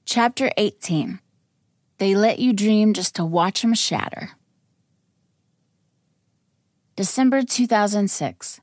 Chapter 18. They let you dream just to watch them shatter. December 2006.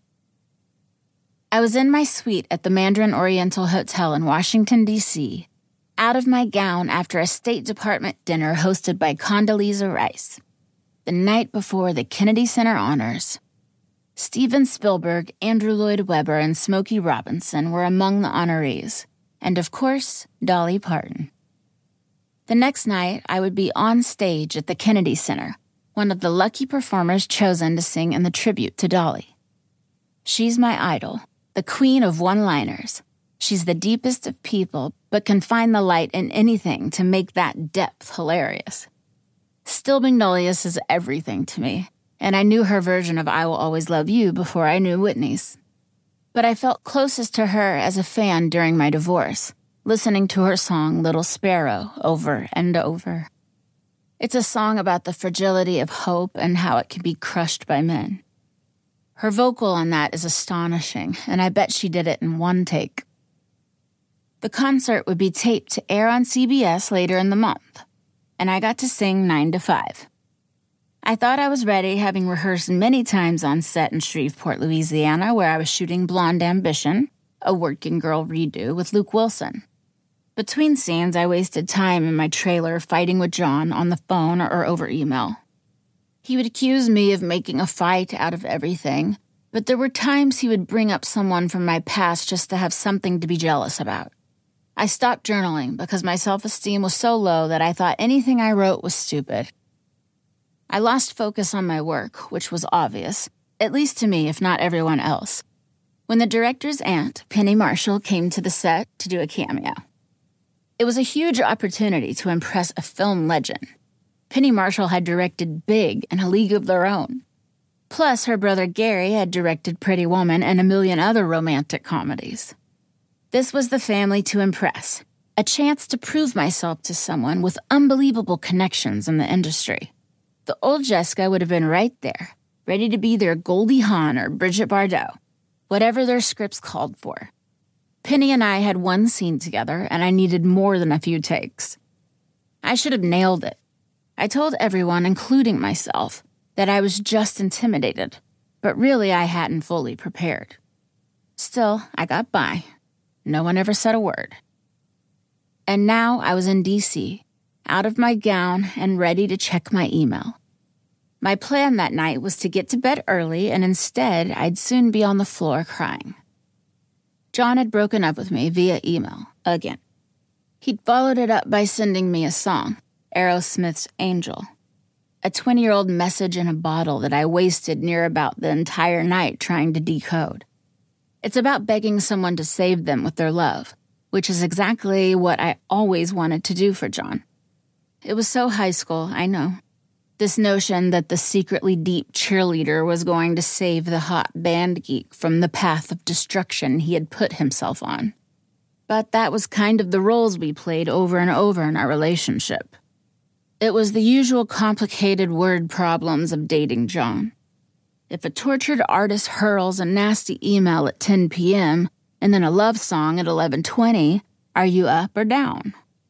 I was in my suite at the Mandarin Oriental Hotel in Washington, D.C., out of my gown after a State Department dinner hosted by Condoleezza Rice. The night before the Kennedy Center Honors. Steven Spielberg, Andrew Lloyd Webber, and Smokey Robinson were among the honorees. And of course, Dolly Parton. The next night, I would be on stage at the Kennedy Center, one of the lucky performers chosen to sing in the tribute to Dolly. She's my idol, the queen of one-liners. She's the deepest of people, but can find the light in anything to make that depth hilarious. Still Magnolias is everything to me, and I knew her version of I Will Always Love You before I knew Whitney's. But I felt closest to her as a fan during my divorce, listening to her song Little Sparrow over and over. It's a song about the fragility of hope and how it can be crushed by men. Her vocal on that is astonishing, and I bet she did it in one take. The concert would be taped to air on CBS later in the month, and I got to sing 9 to 5. I thought I was ready, having rehearsed many times on set in Shreveport, Louisiana, where I was shooting Blonde Ambition, a working girl redo with Luke Wilson. Between scenes, I wasted time in my trailer fighting with John on the phone or over email. He would accuse me of making a fight out of everything, but there were times he would bring up someone from my past just to have something to be jealous about. I stopped journaling because my self-esteem was so low that I thought anything I wrote was stupid. I lost focus on my work, which was obvious, at least to me if not everyone else, when the director's aunt, Penny Marshall, came to the set to do a cameo. It was a huge opportunity to impress a film legend. Penny Marshall had directed Big and A League of Their Own. Plus, her brother Gary had directed Pretty Woman and a million other romantic comedies. This was the family to impress, a chance to prove myself to someone with unbelievable connections in the industry. The old Jessica would have been right there, ready to be their Goldie Hawn or Bridget Bardot, whatever their scripts called for. Penny and I had one scene together, and I needed more than a few takes. I should have nailed it. I told everyone, including myself, that I was just intimidated, but really I hadn't fully prepared. Still, I got by. No one ever said a word. And now I was in D.C., out of my gown and ready to check my email. My plan that night was to get to bed early, and instead I'd soon be on the floor crying. John had broken up with me via email, again. He'd followed it up by sending me a song, Aerosmith's Angel, a 20-year-old message in a bottle that I wasted near about the entire night trying to decode. It's about begging someone to save them with their love, which is exactly what I always wanted to do for John. It was so high school, I know. This notion that the secretly deep cheerleader was going to save the hot band geek from the path of destruction he had put himself on. But that was kind of the roles we played over and over in our relationship. It was the usual complicated word problems of dating John. If a tortured artist hurls a nasty email at 10 p.m. and then a love song at 11:20, are you up or down?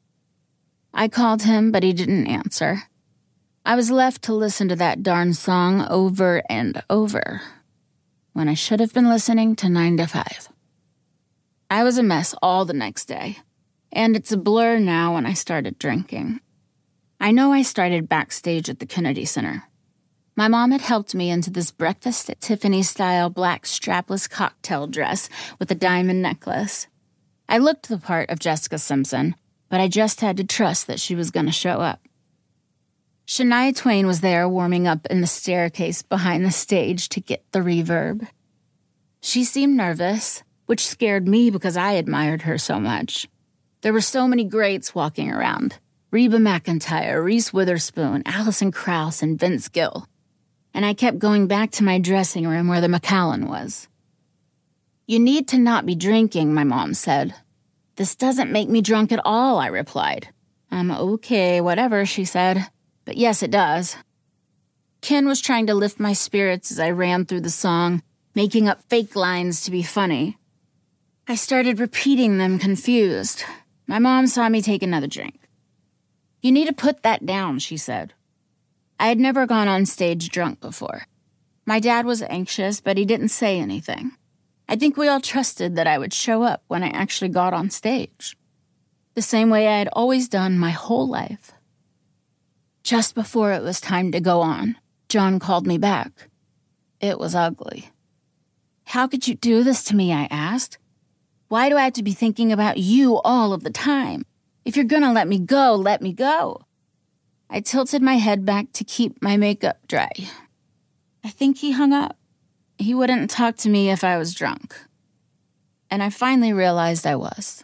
I called him, but he didn't answer. I was left to listen to that darn song over and over, when I should have been listening to 9 to 5. I was a mess all the next day, and it's a blur now when I started drinking. I know I started backstage at the Kennedy Center. My mom had helped me into this breakfast at Tiffany-style black strapless cocktail dress with a diamond necklace. I looked the part of Jessica Simpson, but I just had to trust that she was going to show up. Shania Twain was there warming up in the staircase behind the stage to get the reverb. She seemed nervous, which scared me because I admired her so much. There were so many greats walking around. Reba McEntire, Reese Witherspoon, Alison Krauss, and Vince Gill. And I kept going back to my dressing room where the Macallan was. "You need to not be drinking," my mom said. "This doesn't make me drunk at all," I replied. Okay, whatever," she said. "But yes, it does." Ken was trying to lift my spirits as I ran through the song, making up fake lines to be funny. I started repeating them confused. My mom saw me take another drink. "You need to put that down," she said. I had never gone on stage drunk before. My dad was anxious, but he didn't say anything. I think we all trusted that I would show up when I actually got on stage, the same way I had always done my whole life. Just before it was time to go on, John called me back. It was ugly. "How could you do this to me?" I asked. "Why do I have to be thinking about you all of the time? If you're gonna let me go, let me go." I tilted my head back to keep my makeup dry. I think he hung up. He wouldn't talk to me if I was drunk. And I finally realized I was.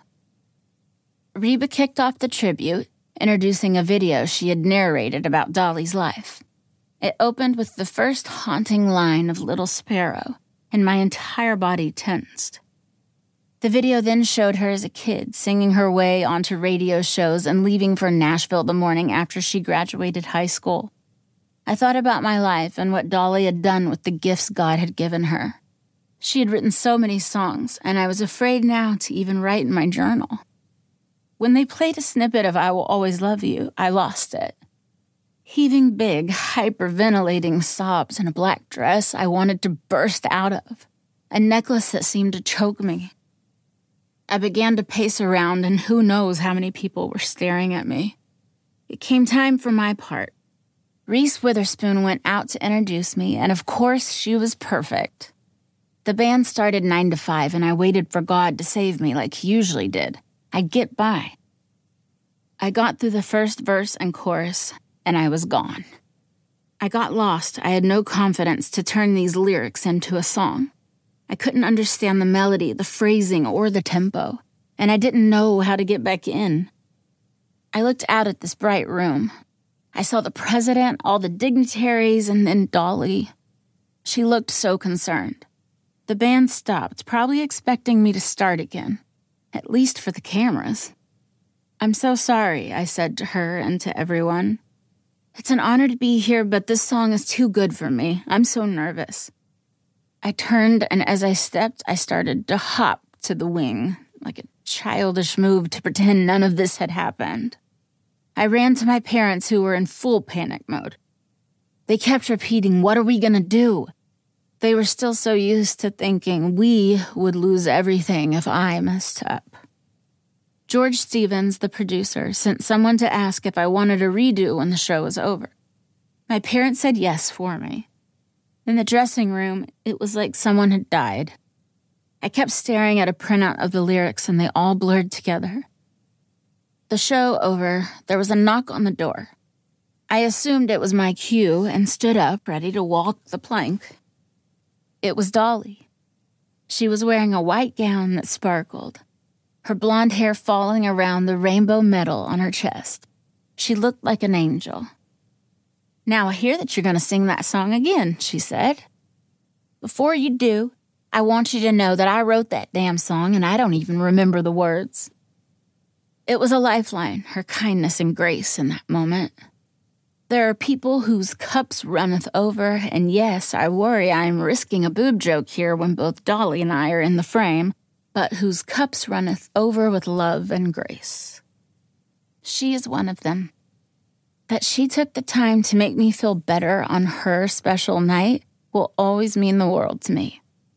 Reba kicked off the tribute, introducing a video she had narrated about Dolly's life. It opened with the first haunting line of Little Sparrow, and my entire body tensed. The video then showed her as a kid, singing her way onto radio shows and leaving for Nashville the morning after she graduated high school. I thought about my life and what Dolly had done with the gifts God had given her. She had written so many songs, and I was afraid now to even write in my journal. When they played a snippet of "I Will Always Love You," I lost it. Heaving big, hyperventilating sobs in a black dress I wanted to burst out of, a necklace that seemed to choke me. I began to pace around, and who knows how many people were staring at me. It came time for my part. Reese Witherspoon went out to introduce me, and of course, she was perfect. The band started 9 to 5, and I waited for God to save me like he usually did. I'd get by. I got through the first verse and chorus, and I was gone. I got lost. I had no confidence to turn these lyrics into a song. I couldn't understand the melody, the phrasing, or the tempo, and I didn't know how to get back in. I looked out at this bright room. I saw the president, all the dignitaries, and then Dolly. She looked so concerned. The band stopped, probably expecting me to start again, at least for the cameras. "I'm so sorry," I said to her and to everyone. "It's an honor to be here, but this song is too good for me. I'm so nervous." I turned, and as I stepped, I started to hop to the wing, like a childish move to pretend none of this had happened. I ran to my parents, who were in full panic mode. They kept repeating, "What are we gonna do?" They were still so used to thinking we would lose everything if I messed up. George Stevens, the producer, sent someone to ask if I wanted a redo when the show was over. My parents said yes for me. In the dressing room, it was like someone had died. I kept staring at a printout of the lyrics, and they all blurred together. The show over, there was a knock on the door. I assumed it was my cue and stood up, ready to walk the plank. It was Dolly. She was wearing a white gown that sparkled, her blonde hair falling around the rainbow medal on her chest. She looked like an angel. "Now I hear that you're going to sing that song again," she said. "Before you do, I want you to know that I wrote that damn song and I don't even remember the words." It was a lifeline, her kindness and grace in that moment. There are people whose cups runneth over, and yes, I worry I am risking a boob joke here when both Dolly and I are in the frame, but whose cups runneth over with love and grace. She is one of them. That she took the time to make me feel better on her special night will always mean the world to me.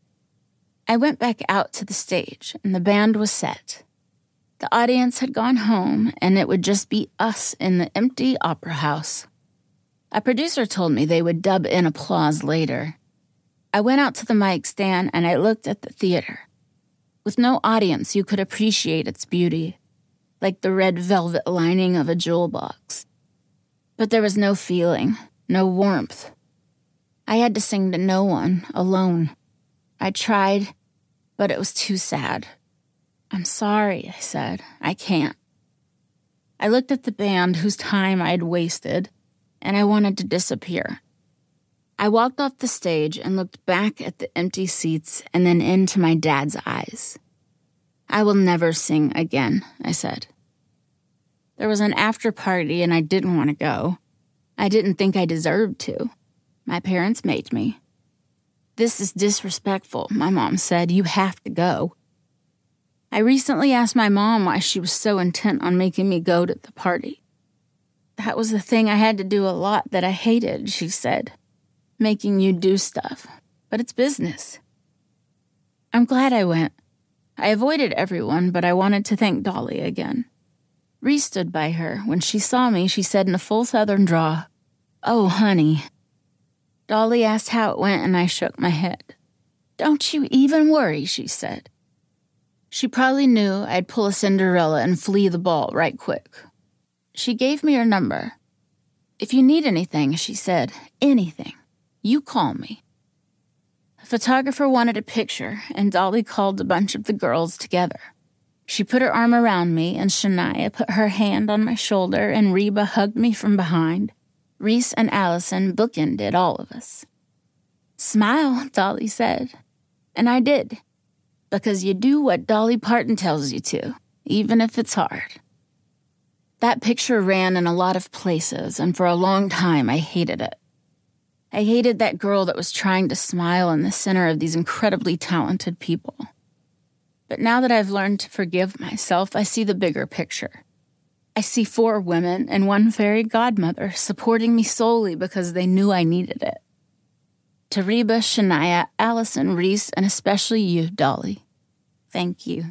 I went back out to the stage, and the band was set. The audience had gone home, and it would just be us in the empty opera house. A producer told me they would dub in applause later. I went out to the mic stand, and I looked at the theater. With no audience, you could appreciate its beauty, like the red velvet lining of a jewel box. But there was no feeling, no warmth. I had to sing to no one, alone. I tried, but it was too sad. "I'm sorry," I said. "I can't." I looked at the band whose time I had wasted, and I wanted to disappear. I walked off the stage and looked back at the empty seats and then into my dad's eyes. "I will never sing again," I said. There was an after party and I didn't want to go. I didn't think I deserved to. My parents made me. "This is disrespectful," my mom said. "You have to go." I recently asked my mom why she was so intent on making me go to the party. That was the thing I had to do a lot that I hated, she said. Making you do stuff. But it's business. I'm glad I went. I avoided everyone, but I wanted to thank Dolly again. Ree stood by her. When she saw me, she said in a full Southern drawl, "Oh, honey." Dolly asked how it went, and I shook my head. "Don't you even worry," she said. She probably knew I'd pull a Cinderella and flee the ball right quick. She gave me her number. "If you need anything," she said, "anything, you call me." A photographer wanted a picture, and Dolly called a bunch of the girls together. She put her arm around me, and Shania put her hand on my shoulder, and Reba hugged me from behind. Reese and Allison bookended all of us. "Smile," Dolly said. And I did. Because you do what Dolly Parton tells you to, even if it's hard. That picture ran in a lot of places, and for a long time I hated it. I hated that girl that was trying to smile in the center of these incredibly talented people. But now that I've learned to forgive myself, I see the bigger picture. I see 4 women and 1 fairy godmother supporting me solely because they knew I needed it. To Reba, Shania, Allison, Reese, and especially you, Dolly. Thank you.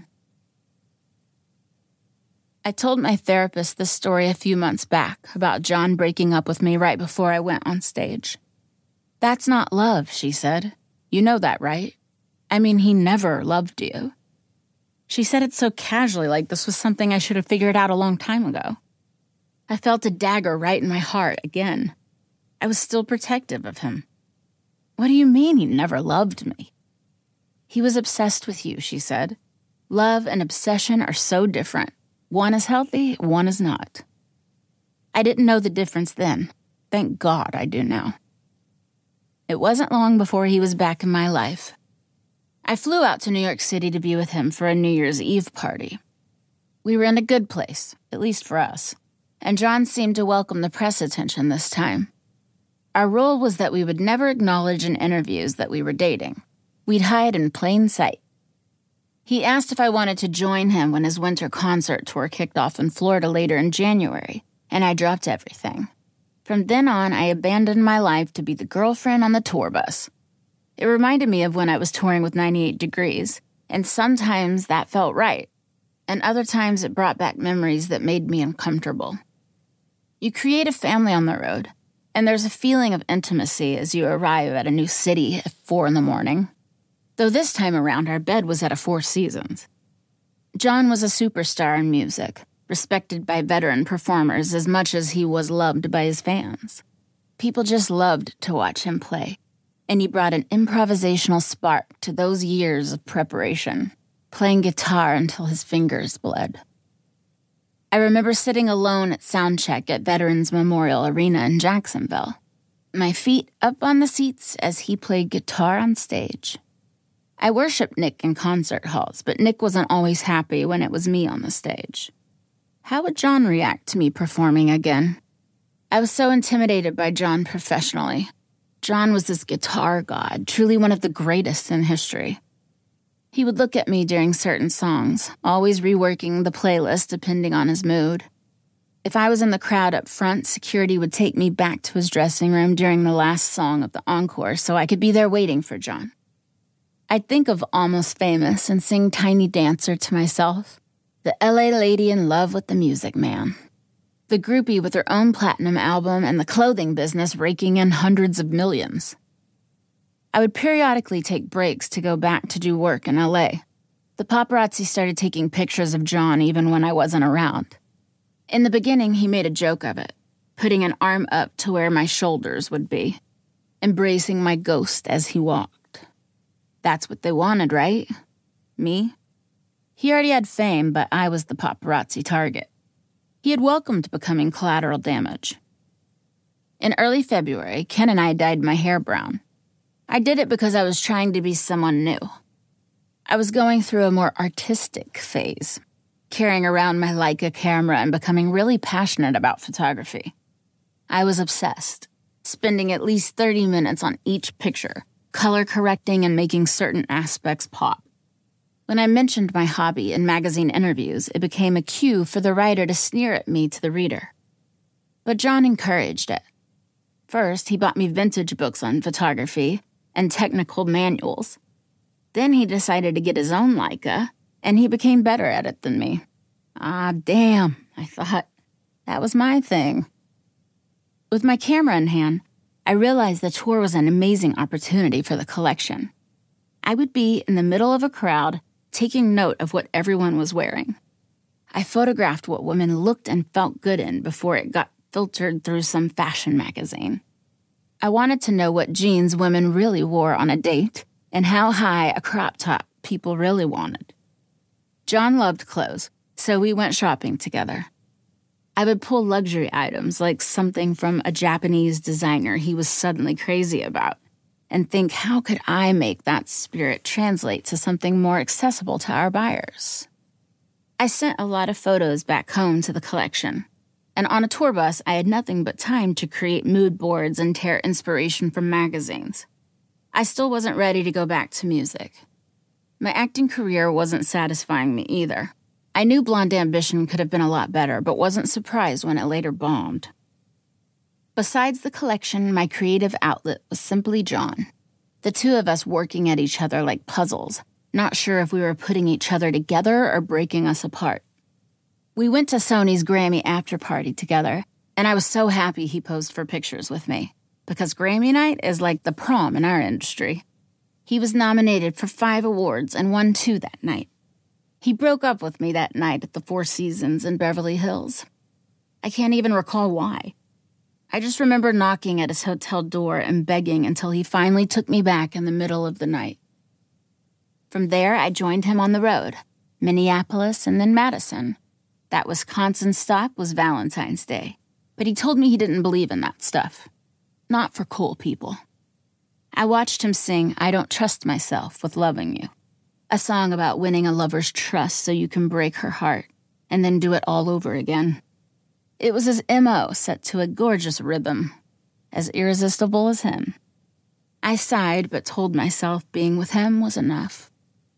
I told my therapist this story a few months back about John breaking up with me right before I went on stage. "That's not love," she said. "You know that, right? I mean, he never loved you." She said it so casually, like this was something I should have figured out a long time ago. I felt a dagger right in my heart again. I was still protective of him. "What do you mean he never loved me?" "He was obsessed with you," she said. "Love and obsession are so different. One is healthy, one is not." I didn't know the difference then. Thank God I do now. It wasn't long before he was back in my life. I flew out to New York City to be with him for a New Year's Eve party. We were in a good place, at least for us, and John seemed to welcome the press attention this time. Our rule was that we would never acknowledge in interviews that we were dating. We'd hide in plain sight. He asked if I wanted to join him when his winter concert tour kicked off in Florida later in January, and I dropped everything. From then on, I abandoned my life to be the girlfriend on the tour bus. It reminded me of when I was touring with 98 Degrees, and sometimes that felt right, and other times it brought back memories that made me uncomfortable. You create a family on the road, and there's a feeling of intimacy as you arrive at a new city at 4 a.m. Though this time around, our bed was at a Four Seasons. John was a superstar in music, respected by veteran performers as much as he was loved by his fans. People just loved to watch him play, and he brought an improvisational spark to those years of preparation, playing guitar until his fingers bled. I remember sitting alone at soundcheck at Veterans Memorial Arena in Jacksonville, my feet up on the seats as he played guitar on stage. I worshipped Nick in concert halls, but Nick wasn't always happy when it was me on the stage. How would John react to me performing again? I was so intimidated by John professionally. John was this guitar god, truly one of the greatest in history. He would look at me during certain songs, always reworking the playlist depending on his mood. If I was in the crowd up front, security would take me back to his dressing room during the last song of the encore so I could be there waiting for John. I'd think of Almost Famous and sing Tiny Dancer to myself, the LA lady in love with the music man, the groupie with her own platinum album and the clothing business raking in hundreds of millions. I would periodically take breaks to go back to do work in LA. The paparazzi started taking pictures of John even when I wasn't around. In the beginning, he made a joke of it, putting an arm up to where my shoulders would be, embracing my ghost as he walked. That's what they wanted, right? Me? He already had fame, but I was the paparazzi target. He had welcomed becoming collateral damage. In early February, Ken and I dyed my hair brown. I did it because I was trying to be someone new. I was going through a more artistic phase, carrying around my Leica camera and becoming really passionate about photography. I was obsessed, spending at least 30 minutes on each picture, color correcting and making certain aspects pop. When I mentioned my hobby in magazine interviews, it became a cue for the writer to sneer at me to the reader. But John encouraged it. First, he bought me vintage books on photography and technical manuals. Then he decided to get his own Leica, and he became better at it than me. Ah, damn, I thought. That was my thing. With my camera in hand, I realized the tour was an amazing opportunity for the collection. I would be in the middle of a crowd, taking note of what everyone was wearing. I photographed what women looked and felt good in before it got filtered through some fashion magazine. I wanted to know what jeans women really wore on a date and how high a crop top people really wanted. John loved clothes, so we went shopping together. I would pull luxury items like something from a Japanese designer he was suddenly crazy about and think, how could I make that spirit translate to something more accessible to our buyers? I sent a lot of photos back home to the collection, and on a tour bus I had nothing but time to create mood boards and tear inspiration from magazines. I still wasn't ready to go back to music. My acting career wasn't satisfying me either. I knew Blonde Ambition could have been a lot better, but wasn't surprised when it later bombed. Besides the collection, my creative outlet was simply John. The two of us working at each other like puzzles, not sure if we were putting each other together or breaking us apart. We went to Sony's Grammy after-party together, and I was so happy he posed for pictures with me, because Grammy night is like the prom in our industry. He was nominated for 5 awards and won 2 that night. He broke up with me that night at the Four Seasons in Beverly Hills. I can't even recall why. I just remember knocking at his hotel door and begging until he finally took me back in the middle of the night. From there, I joined him on the road, Minneapolis and then Madison. That Wisconsin stop was Valentine's Day, but he told me he didn't believe in that stuff. Not for cool people. I watched him sing I Don't Trust Myself with Loving You, a song about winning a lover's trust so you can break her heart and then do it all over again. It was his M.O. set to a gorgeous rhythm, as irresistible as him. I sighed but told myself being with him was enough.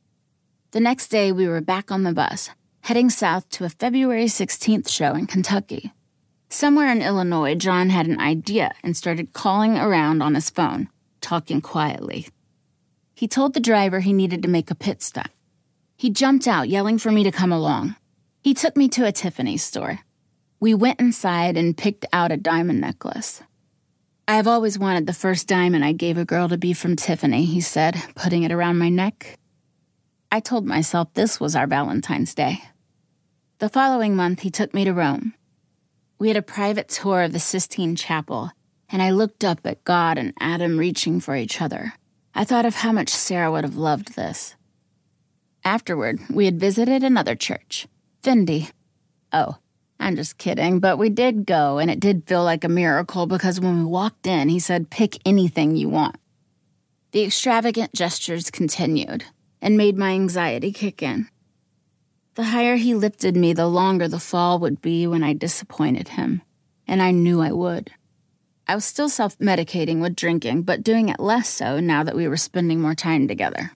The next day we were back on the bus, heading south to a February 16th show in Kentucky. Somewhere in Illinois, John had an idea and started calling around on his phone, talking quietly. He told the driver he needed to make a pit stop. He jumped out, yelling for me to come along. He took me to a Tiffany store. We went inside and picked out a diamond necklace. I have always wanted the first diamond I gave a girl to be from Tiffany, he said, putting it around my neck. I told myself this was our Valentine's Day. The following month, he took me to Rome. We had a private tour of the Sistine Chapel, and I looked up at God and Adam reaching for each other. I thought of how much Sarah would have loved this. Afterward, we had visited another church, Fendi. Oh, I'm just kidding, but we did go, and it did feel like a miracle because when we walked in, he said, pick anything you want. The extravagant gestures continued and made my anxiety kick in. The higher he lifted me, the longer the fall would be when I disappointed him, and I knew I would. I was still self-medicating with drinking, but doing it less so now that we were spending more time together.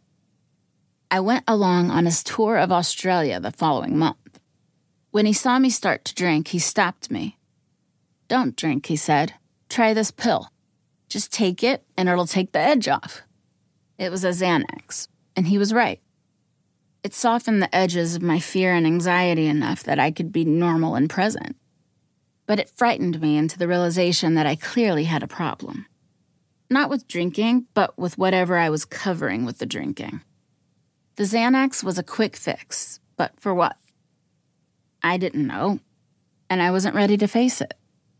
I went along on his tour of Australia the following month. When he saw me start to drink, he stopped me. Don't drink, he said. Try this pill. Just take it, and it'll take the edge off. It was a Xanax, and he was right. It softened the edges of my fear and anxiety enough that I could be normal and present. But it frightened me into the realization that I clearly had a problem. Not with drinking, but with whatever I was covering with the drinking. The Xanax was a quick fix, but for what? I didn't know, and I wasn't ready to face it.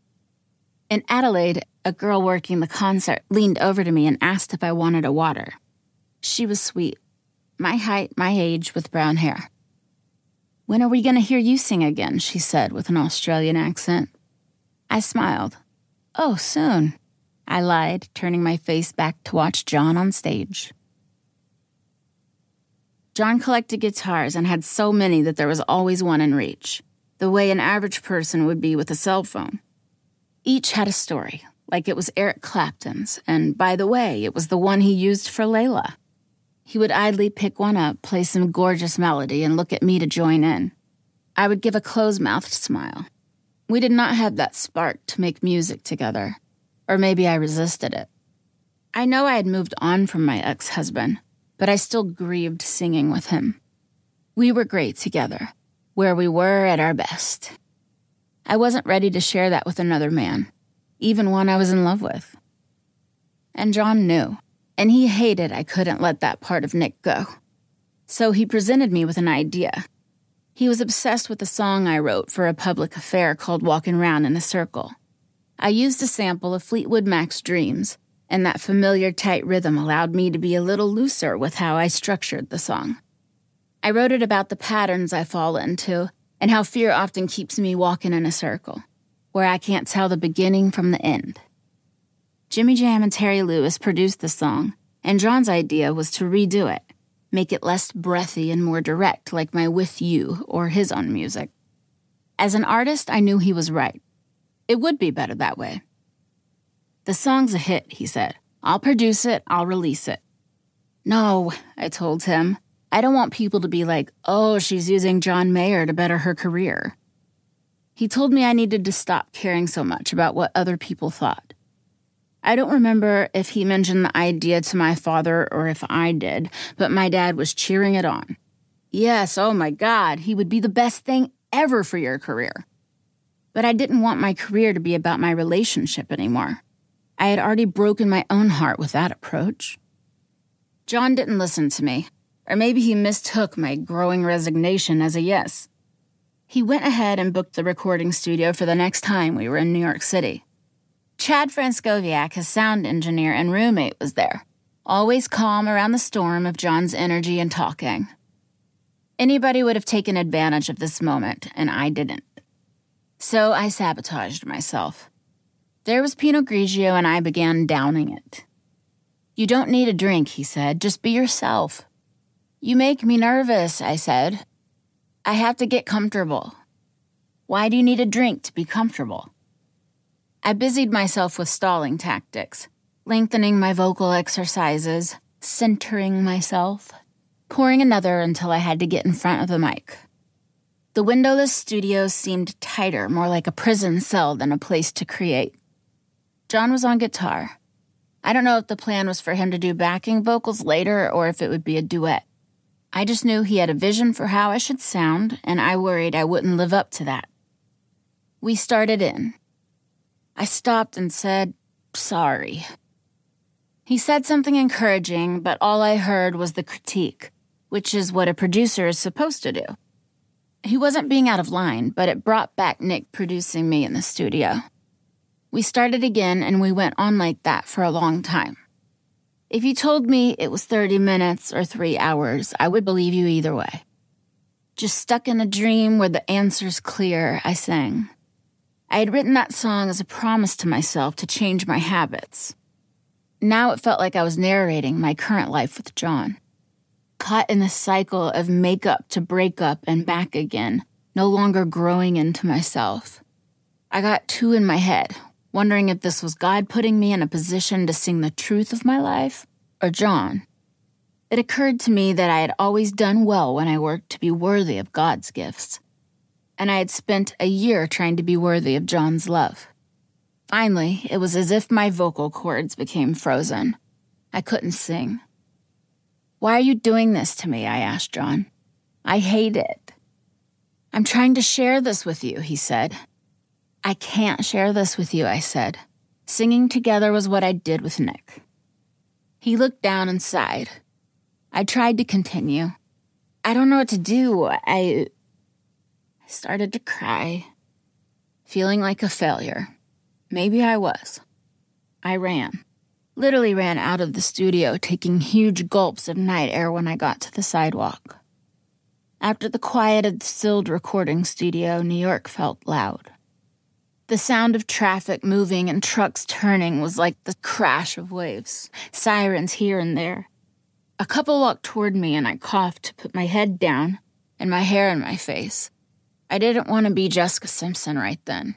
In Adelaide, a girl working the concert leaned over to me and asked if I wanted a water. She was sweet, my height, my age, with brown hair. When are we going to hear you sing again? She said with an Australian accent. I smiled. Oh, soon, I lied, turning my face back to watch John on stage. John collected guitars and had so many that there was always one in reach, the way an average person would be with a cell phone. Each had a story, like it was Eric Clapton's, and by the way, it was the one he used for Layla. He would idly pick one up, play some gorgeous melody, and look at me to join in. I would give a closed-mouthed smile. We did not have that spark to make music together, or maybe I resisted it. I know I had moved on from my ex-husband, but I still grieved singing with him. We were great together, where we were at our best. I wasn't ready to share that with another man, even one I was in love with. And John knew, and he hated I couldn't let that part of Nick go. So he presented me with an idea. He was obsessed with a song I wrote for a public affair called Walkin' Round in a Circle. I used a sample of Fleetwood Mac's Dreams, and that familiar tight rhythm allowed me to be a little looser with how I structured the song. I wrote it about the patterns I fall into and how fear often keeps me walking in a circle, where I can't tell the beginning from the end. Jimmy Jam and Terry Lewis produced the song, and John's idea was to redo it, make it less breathy and more direct like my With You or his own music. As an artist, I knew he was right. It would be better that way. The song's a hit, he said. I'll produce it, I'll release it. No, I told him. I don't want people to be like, oh, she's using John Mayer to better her career. He told me I needed to stop caring so much about what other people thought. I don't remember if he mentioned the idea to my father or if I did, but my dad was cheering it on. Yes, oh my God, he would be the best thing ever for your career. But I didn't want my career to be about my relationship anymore. I had already broken my own heart with that approach. John didn't listen to me, or maybe he mistook my growing resignation as a yes. He went ahead and booked the recording studio for the next time we were in New York City. Chad Franskowiak, his sound engineer and roommate, was there, always calm around the storm of John's energy and talking. Anybody would have taken advantage of this moment, and I didn't. So I sabotaged myself. There was Pinot Grigio, and I began downing it. You don't need a drink, he said. Just be yourself. You make me nervous, I said. I have to get comfortable. Why do you need a drink to be comfortable? I busied myself with stalling tactics, lengthening my vocal exercises, centering myself, pouring another until I had to get in front of the mic. The windowless studio seemed tighter, more like a prison cell than a place to create. John was on guitar. I don't know if the plan was for him to do backing vocals later or if it would be a duet. I just knew he had a vision for how I should sound, and I worried I wouldn't live up to that. We started in. I stopped and said, sorry. He said something encouraging, but all I heard was the critique, which is what a producer is supposed to do. He wasn't being out of line, but it brought back Nick producing me in the studio. We started again, and we went on like that for a long time. If you told me it was 30 minutes or 3 hours, I would believe you either way. Just stuck in a dream where the answer's clear, I sang. I had written that song as a promise to myself to change my habits. Now it felt like I was narrating my current life with John. Caught in the cycle of make up to break up and back again, no longer growing into myself. I got too in my head, wondering if this was God putting me in a position to sing the truth of my life, or John. It occurred to me that I had always done well when I worked to be worthy of God's gifts, and I had spent a year trying to be worthy of John's love. Finally, it was as if my vocal cords became frozen. I couldn't sing. Why are you doing this to me? I asked John. I hate it. I'm trying to share this with you, he said. I can't share this with you, I said. Singing together was what I did with Nick. He looked down and sighed. I tried to continue. I don't know what to do. I started to cry, feeling like a failure. Maybe I was. I ran. Literally ran out of the studio, taking huge gulps of night air when I got to the sidewalk. After the quiet of the stilled recording studio, New York felt loud. The sound of traffic moving and trucks turning was like the crash of waves, sirens here and there. A couple walked toward me and I coughed to put my head down and my hair in my face. I didn't want to be Jessica Simpson right then.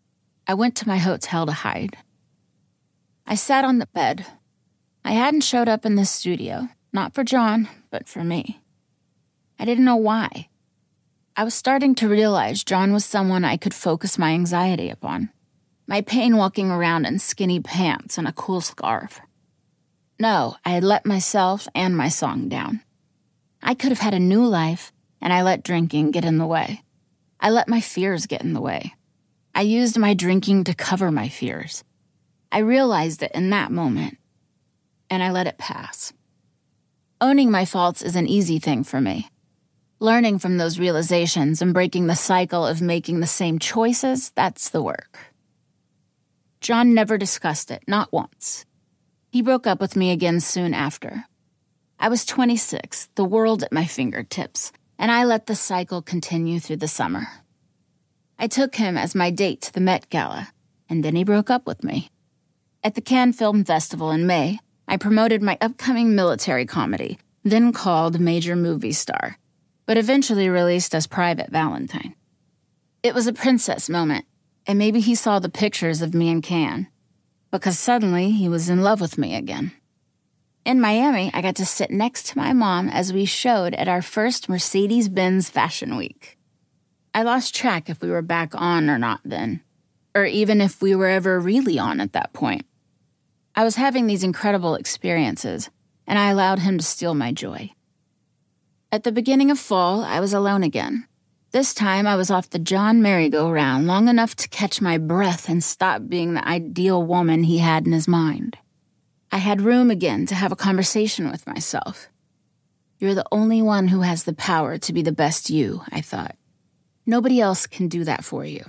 I went to my hotel to hide. I sat on the bed. I hadn't showed up in the studio, Not for John, but for me. I didn't know why. I was starting to realize John was someone I could focus my anxiety upon. My pain walking around in skinny pants and a cool scarf. No, I had let myself and my song down. I could have had a new life, and I let drinking get in the way. I let my fears get in the way. I used my drinking to cover my fears. I realized it in that moment, and I let it pass. Owning my faults is an easy thing for me. Learning from those realizations and breaking the cycle of making the same choices, that's the work. John never discussed it, not once. He broke up with me again soon after. I was 26, the world at my fingertips, and I let the cycle continue through the summer. I took him as my date to the Met Gala, and then he broke up with me. At the Cannes Film Festival in May, I promoted my upcoming military comedy, then called Major Movie Star, but eventually released as Private Valentine. It was a princess moment, and maybe he saw the pictures of me in Cannes, because suddenly he was in love with me again. In Miami, I got to sit next to my mom as we showed at our first Mercedes-Benz Fashion Week. I lost track if we were back on or not then, or even if we were ever really on at that point. I was having these incredible experiences, and I allowed him to steal my joy. At the beginning of fall, I was alone again. This time, I was off the John merry-go-round long enough to catch my breath and stop being the ideal woman he had in his mind. I had room again to have a conversation with myself. You're the only one who has the power to be the best you, I thought. Nobody else can do that for you.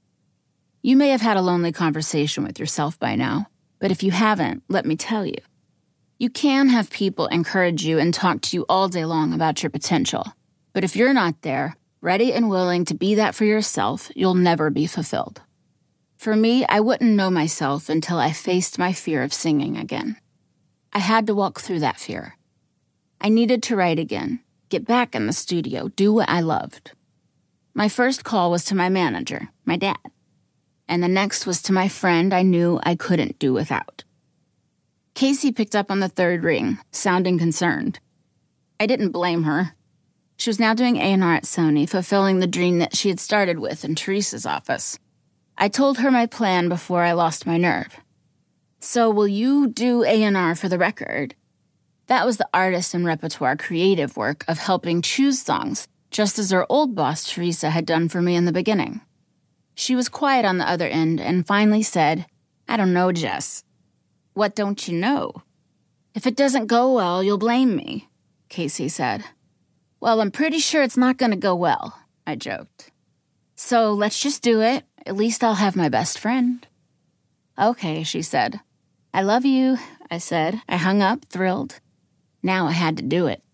You may have had a lonely conversation with yourself by now, but if you haven't, let me tell you. You can have people encourage you and talk to you all day long about your potential, but if you're not there, ready and willing to be that for yourself, you'll never be fulfilled. For me, I wouldn't know myself until I faced my fear of singing again. I had to walk through that fear. I needed to write again, get back in the studio, do what I loved. My first call was to my manager, my dad, and the next was to my friend I knew I couldn't do without. Casey picked up on the third ring, sounding concerned. I didn't blame her. She was now doing A&R at Sony, fulfilling the dream that she had started with in Teresa's office. I told her my plan before I lost my nerve. So will you do A&R for the record? That was the artist and repertoire creative work of helping choose songs, just as her old boss Teresa had done for me in the beginning. She was quiet on the other end and finally said, I don't know, Jess. What don't you know? If it doesn't go well, you'll blame me, Casey said. Well, I'm pretty sure it's not going to go well, I joked. So let's just do it. At least I'll have my best friend. Okay, she said. I love you, I said. I hung up, thrilled. Now I had to do it.